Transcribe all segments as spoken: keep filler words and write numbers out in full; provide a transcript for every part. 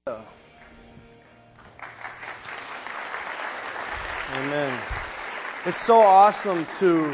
Amen. It's so awesome to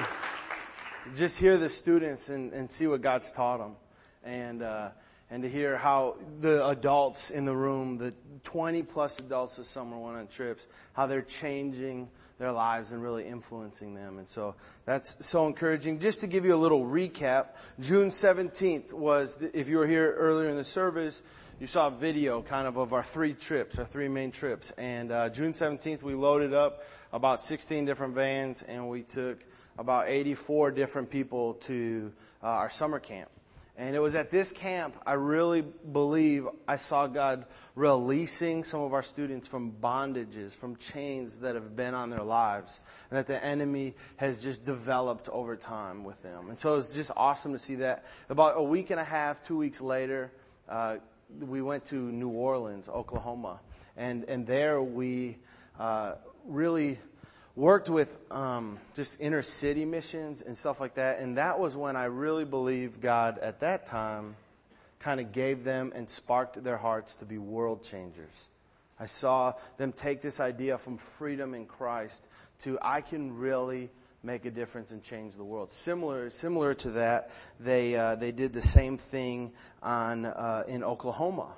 just hear the students and, and see what God's taught them, and uh, and to hear how the adults in the room, the twenty plus adults this summer went on trips, how they're changing their lives and really influencing them. And so that's so encouraging. Just to give you a little recap, June seventeenth was, if you were here earlier in the service, you saw a video kind of of our three trips, our three main trips. And uh, June seventeenth, we loaded up about sixteen different vans, and we took about eighty-four different people to uh, our summer camp. And it was at this camp, I really believe I saw God releasing some of our students from bondages, from chains that have been on their lives, and that the enemy has just developed over time with them. And so it was just awesome to see that. About a week and a half, two weeks later, uh, we went to New Orleans, Oklahoma. And, and there we uh, really worked with um, just inner city missions and stuff like that. And that was when I really believe God at that time kind of gave them and sparked their hearts to be world changers. I saw them take this idea from freedom in Christ to I can really make a difference and change the world. Similar similar to that, they uh, they did the same thing on uh, in Oklahoma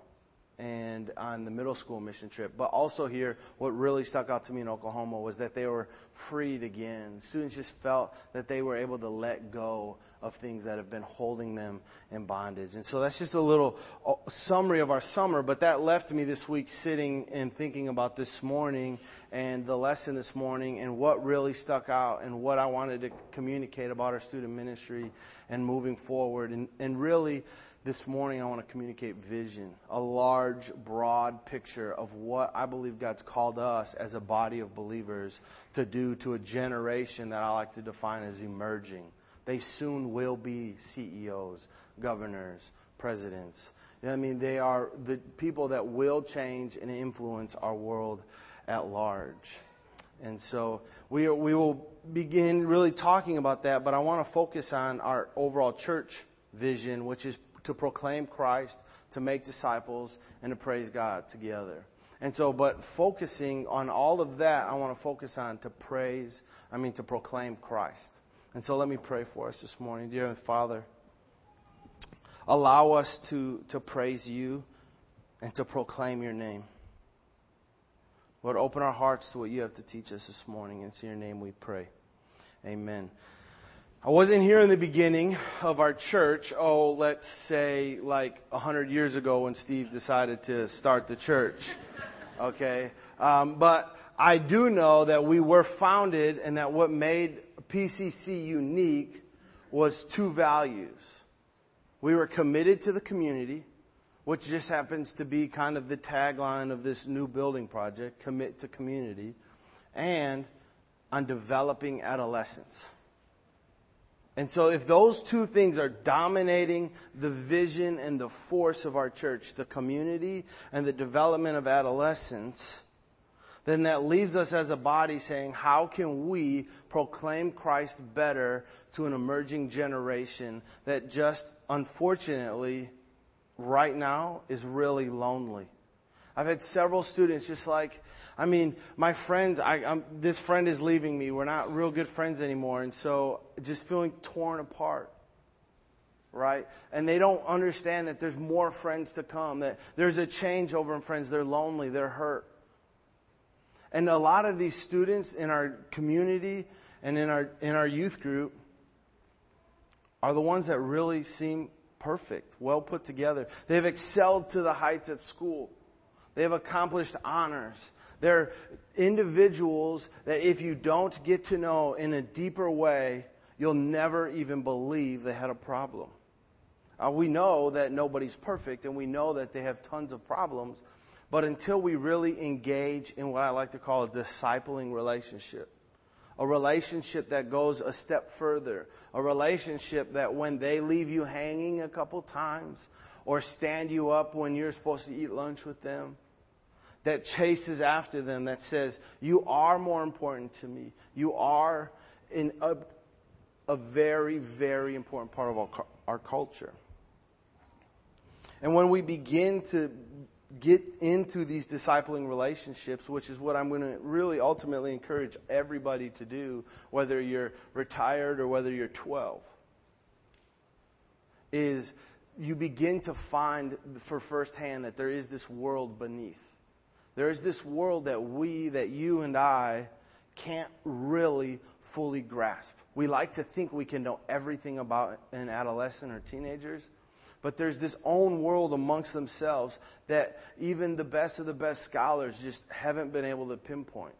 and on the middle school mission trip. But also here, what really stuck out to me in Oklahoma was that they were freed again. Students just felt that they were able to let go of things that have been holding them in bondage. And so that's just a little summary of our summer, but that left me this week sitting and thinking about this morning and the lesson this morning and what really stuck out and what I wanted to communicate about our student ministry and moving forward. And, and really, this morning I want to communicate vision, a large, broad picture of what I believe God's called us as a body of believers to do to a generation that I like to define as emerging. They soon will be C E Os, governors, presidents. I mean, they are the people that will change and influence our world at large. And so we are, we will begin really talking about that, but I want to focus on our overall church vision, which is to proclaim Christ, to make disciples, and to praise God together. And so, but focusing on all of that, I want to focus on to praise, I mean to proclaim Christ. And so let me pray for us this morning. Dear Father, allow us to, to praise you and to proclaim your name. Lord, open our hearts to what you have to teach us this morning. It's in your name we pray. Amen. I wasn't here in the beginning of our church, oh, let's say like a hundred years ago when Steve decided to start the church. Okay? Um, but I do know that we were founded and that what made P C C unique was two values. We were committed to the community, which just happens to be kind of the tagline of this new building project, commit to community, and on developing adolescents. And so if those two things are dominating the vision and the force of our church, the community and the development of adolescents, then that leaves us as a body saying, how can we proclaim Christ better to an emerging generation that just, unfortunately, right now is really lonely? I've had several students just like, I mean, my friend, I, I'm, this friend is leaving me. We're not real good friends anymore. And so just feeling torn apart, right? And they don't understand that there's more friends to come, that there's a change over in friends. They're lonely. They're hurt. And a lot of these students in our community and in our in our youth group are the ones that really seem perfect, well put together. They've excelled to the heights at school. They have accomplished honors. They're individuals that if you don't get to know in a deeper way, you'll never even believe they had a problem. Uh, we know that nobody's perfect, and we know that they have tons of problems. But until we really engage in what I like to call a discipling relationship, a relationship that goes a step further, a relationship that when they leave you hanging a couple times or stand you up when you're supposed to eat lunch with them, that chases after them, that says, you are more important to me. You are in a, a very, very important part of our, our culture. And when we begin to get into these discipling relationships, which is what I'm going to really ultimately encourage everybody to do, whether you're retired or whether you're twelve, is you begin to find for firsthand that there is this world beneath. There is this world that we, that you and I can't really fully grasp. We like to think we can know everything about an adolescent or teenagers, but there's this own world amongst themselves that even the best of the best scholars just haven't been able to pinpoint.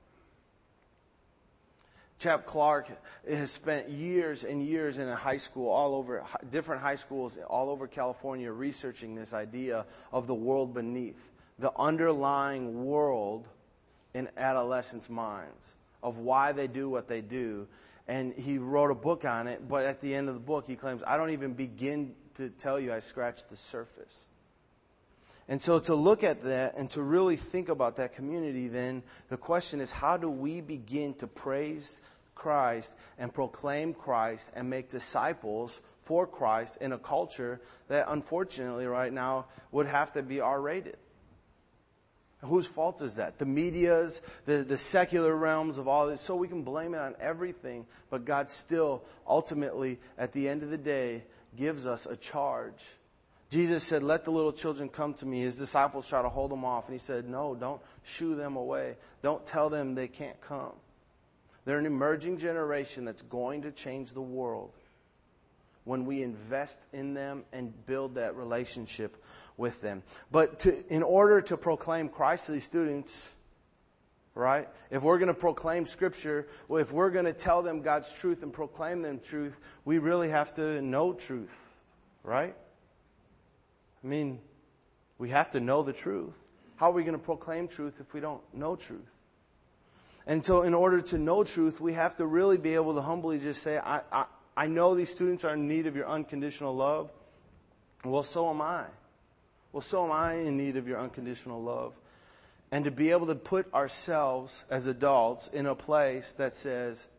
Chap Clark has spent years and years in a high school, all over, different high schools all over California, researching this idea of the world beneath, the underlying world in adolescents' minds, of why they do what they do. And he wrote a book on it, but at the end of the book, he claims, I don't even begin to tell you I scratched the surface. And so to look at that and to really think about that community, then the question is, how do we begin to praise Christ and proclaim Christ and make disciples for Christ in a culture that unfortunately right now would have to be R-rated? Whose fault is that? The media's, the, the secular realms of all this. So we can blame it on everything, but God still ultimately at the end of the day gives us a charge. Jesus said, let the little children come to me. His disciples try to hold them off. And he said, no, don't shoo them away. Don't tell them they can't come. They're an emerging generation that's going to change the world when we invest in them and build that relationship with them. But to, in order to proclaim Christ to these students, right? If we're going to proclaim Scripture, if we're going to tell them God's truth and proclaim them truth, we really have to know truth, right? I mean, we have to know the truth. How are we going to proclaim truth if we don't know truth? And so in order to know truth, we have to really be able to humbly just say, I, I, I know these students are in need of your unconditional love. Well, so am I. Well, so am I in need of your unconditional love. And to be able to put ourselves as adults in a place that says,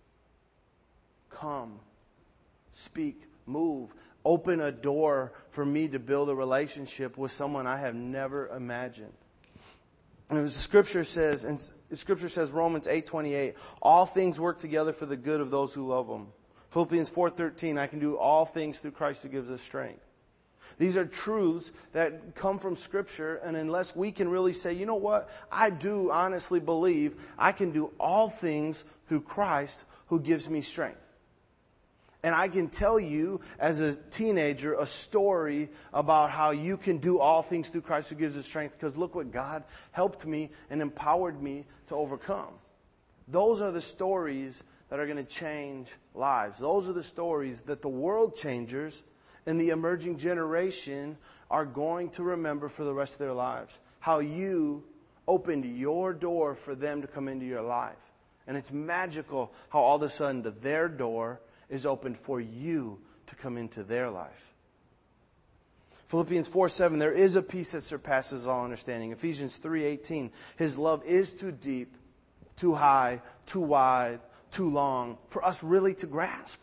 come, speak, move, open a door for me to build a relationship with someone I have never imagined. And as the Scripture says, and the Scripture says, Romans eight twenty-eight, all things work together for the good of those who love Him. Philippians four thirteen, I can do all things through Christ who gives us strength. These are truths that come from Scripture, and unless we can really say, you know what, I do honestly believe I can do all things through Christ who gives me strength. And I can tell you as a teenager a story about how you can do all things through Christ who gives us strength, because look what God helped me and empowered me to overcome. Those are the stories that are going to change lives. Those are the stories that the world changers and the emerging generation are going to remember for the rest of their lives. How you opened your door for them to come into your life. And it's magical how all of a sudden their door is opened for you to come into their life. Philippians four seven, there is a peace that surpasses all understanding. Ephesians three eighteen, His love is too deep, too high, too wide, too long for us really to grasp.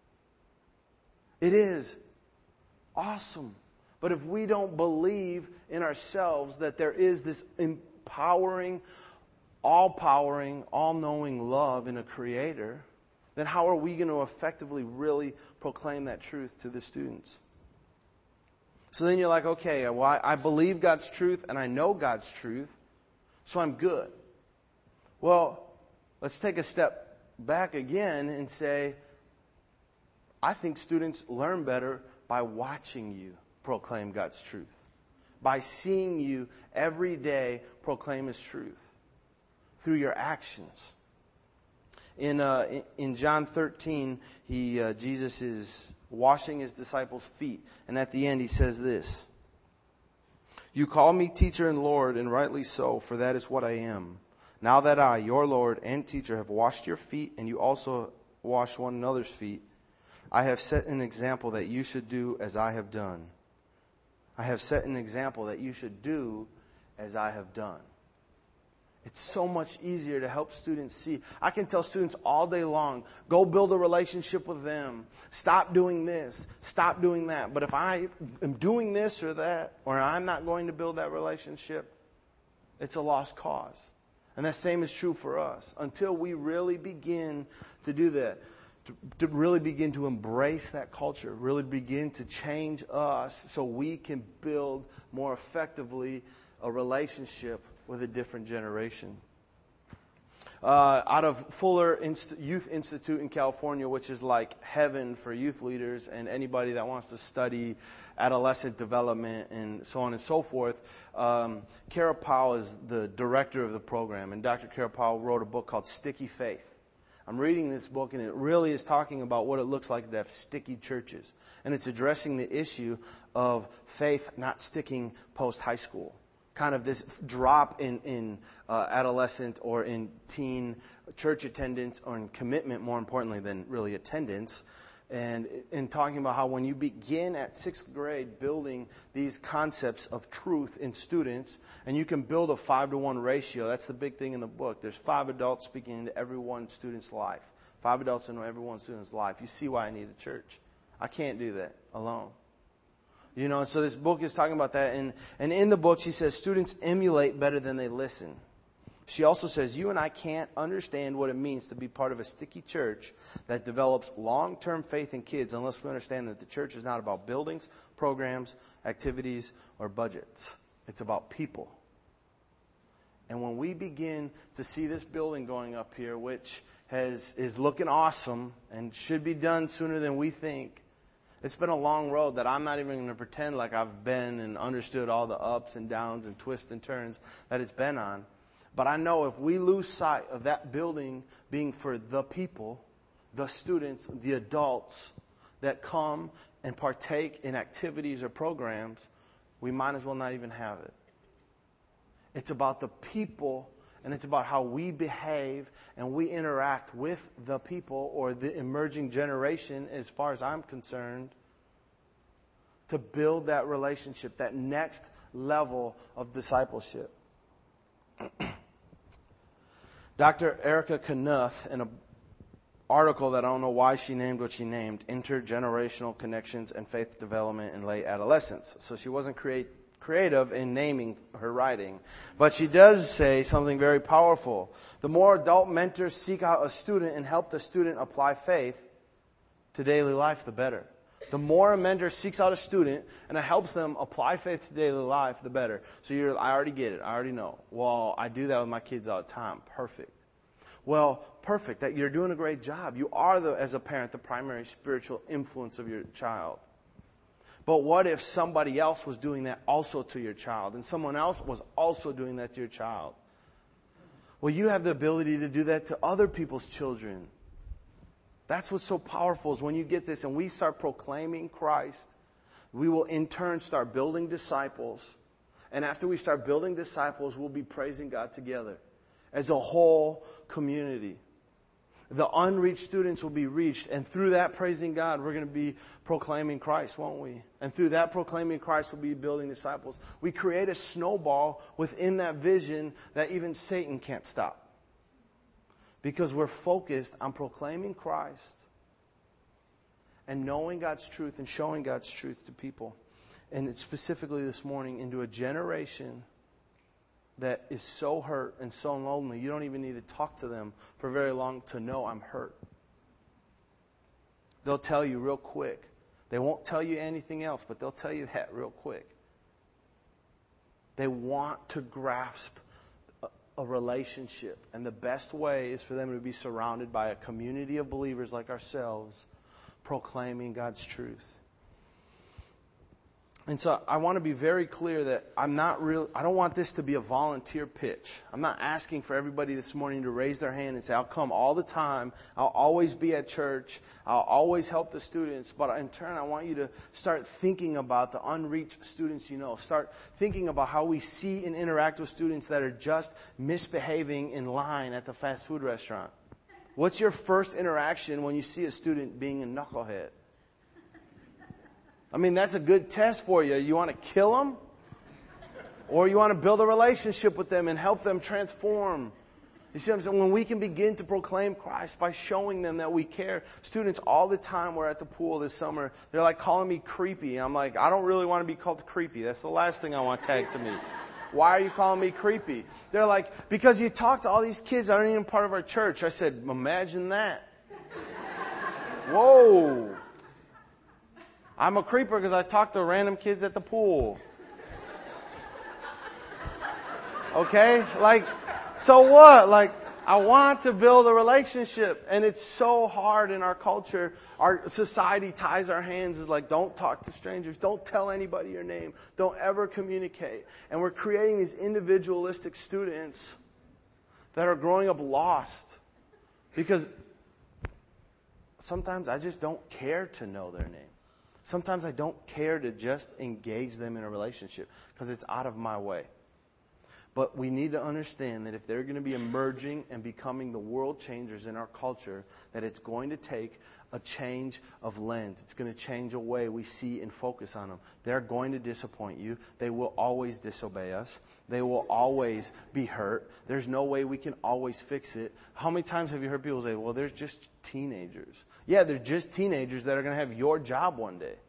It is awesome. But if we don't believe in ourselves that there is this empowering, all-powering, all-knowing love in a Creator, then how are we going to effectively really proclaim that truth to the students? So then you're like, okay, well, I, I believe God's truth and I know God's truth, so I'm good. Well, let's take a step back again and say, I think students learn better by watching you proclaim God's truth, by seeing you every day proclaim His truth through your actions. In uh, in John thirteen, he uh, Jesus is washing His disciples' feet, and at the end He says this: "You call me teacher and Lord, and rightly so, for that is what I am. Now that I, your Lord and teacher, have washed your feet, and you also wash one another's feet, I have set an example that you should do as I have done. I have set an example that you should do as I have done." It's so much easier to help students see. I can tell students all day long, go build a relationship with them. Stop doing this. Stop doing that. But if I am doing this or that, or I'm not going to build that relationship, it's a lost cause. And the same is true for us. Until we really begin to do that, to, to really begin to embrace that culture, really begin to change us so we can build more effectively a relationship with a different generation. Uh, out of Fuller Inst- Youth Institute in California, which is like heaven for youth leaders and anybody that wants to study adolescent development and so on and so forth, um, Kara Powell is the director of the program. And Doctor Kara Powell wrote a book called Sticky Faith. I'm reading this book, and it really is talking about what it looks like to have sticky churches. And it's addressing the issue of faith not sticking post-high school. Kind of this drop in, in uh, adolescent or in teen church attendance or in commitment, more importantly than really attendance. And in talking about how when you begin at sixth grade building these concepts of truth in students, and you can build a five to one ratio, that's the big thing in the book. There's five adults speaking into every one student's life. Five adults in every one student's life. You see why I need a church. I can't do that alone. You know, and so this book is talking about that. And, and in the book, she says, students emulate better than they listen. She also says, you and I can't understand what it means to be part of a sticky church that develops long-term faith in kids unless we understand that the church is not about buildings, programs, activities, or budgets. It's about people. And when we begin to see this building going up here, which has is looking awesome and should be done sooner than we think, it's been a long road that I'm not even going to pretend like I've been and understood all the ups and downs and twists and turns that it's been on. But I know if we lose sight of that building being for the people, the students, the adults that come and partake in activities or programs, we might as well not even have it. It's about the people, and it's about how we behave and we interact with the people or the emerging generation, as far as I'm concerned, to build that relationship, that next level of discipleship. Doctor Erica Knuth, in an article that I don't know why she named what she named, Intergenerational Connections and Faith Development in Late Adolescence. So she wasn't create, creative in naming her writing. But she does say something very powerful. The more adult mentors seek out a student and help the student apply faith to daily life, the better. The more a mentor seeks out a student and it helps them apply faith to daily life, the better. So you're, I already get it. I already know. Well, I do that with my kids all the time. Perfect. Well, perfect. That you're doing a great job. You are, the, as a parent, the primary spiritual influence of your child. But what if somebody else was doing that also to your child, and someone else was also doing that to your child? Well, you have the ability to do that to other people's children. That's what's so powerful, is when you get this and we start proclaiming Christ, we will in turn start building disciples. And after we start building disciples, we'll be praising God together as a whole community. The unreached students will be reached. And through that praising God, we're going to be proclaiming Christ, won't we? And through that proclaiming Christ, we'll be building disciples. We create a snowball within that vision that even Satan can't stop. Because we're focused on proclaiming Christ and knowing God's truth and showing God's truth to people. And it's specifically this morning into a generation that is so hurt and so lonely, you don't even need to talk to them for very long to know I'm hurt. They'll tell you real quick. They won't tell you anything else, but they'll tell you that real quick. They want to grasp a, a relationship, and the best way is for them to be surrounded by a community of believers like ourselves, proclaiming God's truth. And so I want to be very clear that I'm not real. I don't want this to be a volunteer pitch. I'm not asking for everybody this morning to raise their hand and say, I'll come all the time. I'll always be at church. I'll always help the students. But in turn, I want you to start thinking about the unreached students you know. Start thinking about how we see and interact with students that are just misbehaving in line at the fast food restaurant. What's your first interaction when you see a student being a knucklehead? I mean, that's a good test for you. You want to kill them? Or you want to build a relationship with them and help them transform. You see what I'm saying? When we can begin to proclaim Christ by showing them that we care. Students all the time were at the pool this summer. They're like calling me creepy. I'm like, I don't really want to be called creepy. That's the last thing I want tagged to me. Why are you calling me creepy? They're like, because you talk to all these kids that aren't even part of our church. I said, imagine that. Whoa. I'm a creeper because I talk to random kids at the pool. Okay? Like, so what? Like, I want to build a relationship. And it's so hard in our culture. Our society ties our hands. Is like, don't talk to strangers. Don't tell anybody your name. Don't ever communicate. And we're creating these individualistic students that are growing up lost. Because sometimes I just don't care to know their name. Sometimes I don't care to just engage them in a relationship because it's out of my way. But we need to understand that if they're going to be emerging and becoming the world changers in our culture, that it's going to take a change of lens. It's going to change a way we see and focus on them. They're going to disappoint you. They will always disobey us. They will always be hurt. There's no way we can always fix it. How many times have you heard people say, well, they're just teenagers? Yeah, they're just teenagers that are going to have your job one day.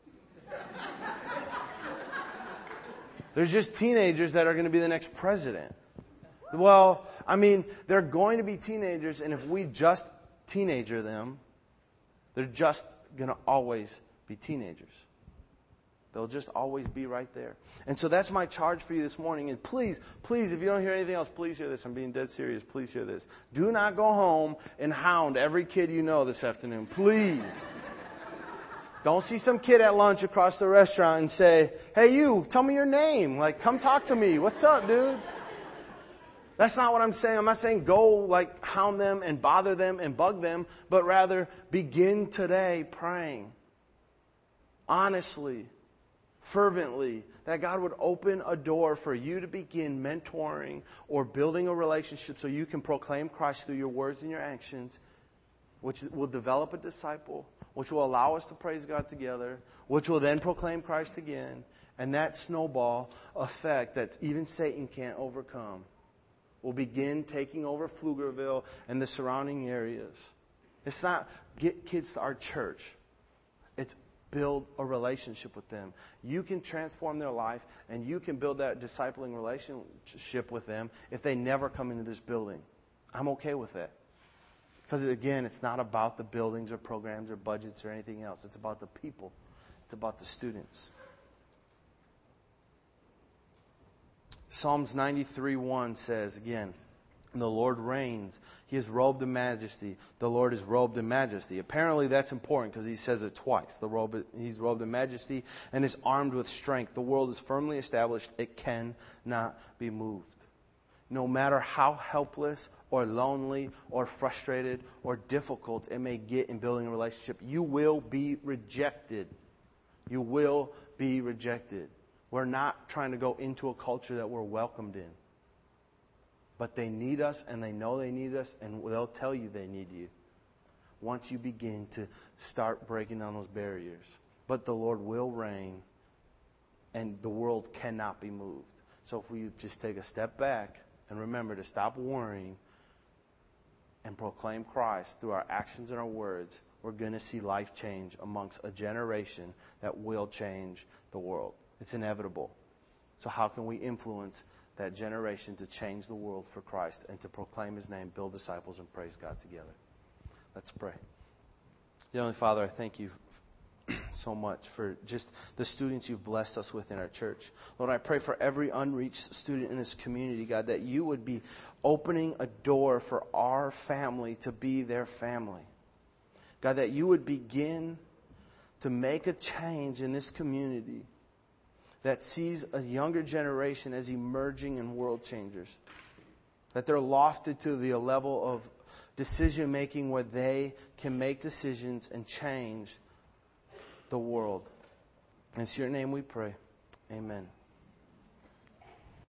There's just teenagers that are going to be the next president. Well, I mean, they're going to be teenagers, and if we just teenager them, they're just going to always be teenagers. They'll just always be right there. And so that's my charge for you this morning. And please, please, if you don't hear anything else, please hear this. I'm being dead serious. Please hear this. Do not go home and hound every kid you know this afternoon. Please. Don't see some kid at lunch across the restaurant and say, hey, you, tell me your name. Like, come talk to me. What's up, dude? That's not what I'm saying. I'm not saying go, like, hound them and bother them and bug them, but rather begin today praying honestly, fervently, that God would open a door for you to begin mentoring or building a relationship so you can proclaim Christ through your words and your actions, which will develop a disciple, which will allow us to praise God together, which will then proclaim Christ again. And that snowball effect that even Satan can't overcome will begin taking over Pflugerville and the surrounding areas. It's not get kids to our church. It's build a relationship with them. You can transform their life, and you can build that discipling relationship with them if they never come into this building. I'm okay with that. Because, again, it's not about the buildings or programs or budgets or anything else. It's about the people. It's about the students. Psalms ninety-three one says, again, the Lord reigns. He is robed in majesty. The Lord is robed in majesty. Apparently that's important because he says it twice. The robe, he's robed in majesty and is armed with strength. The world is firmly established. It cannot be moved. No matter how helpless or lonely or frustrated or difficult it may get in building a relationship, you will be rejected. You will be rejected. We're not trying to go into a culture that we're welcomed in. But they need us, and they know they need us, and they'll tell you they need you once you begin to start breaking down those barriers. But the Lord will reign, and the world cannot be moved. So if we just take a step back and remember to stop worrying and proclaim Christ through our actions and our words, we're going to see life change amongst a generation that will change the world. It's inevitable. So how can we influence that generation to change the world for Christ and to proclaim His name, build disciples, and praise God together? Let's pray. Dear Heavenly Father, I thank you so much for just the students you've blessed us with in our church. Lord, I pray for every unreached student in this community, God, that you would be opening a door for our family to be their family. God, that you would begin to make a change in this community that sees a younger generation as emerging and world changers. That they're lofted to the level of decision making where they can make decisions and change the world. In your name we pray. Amen.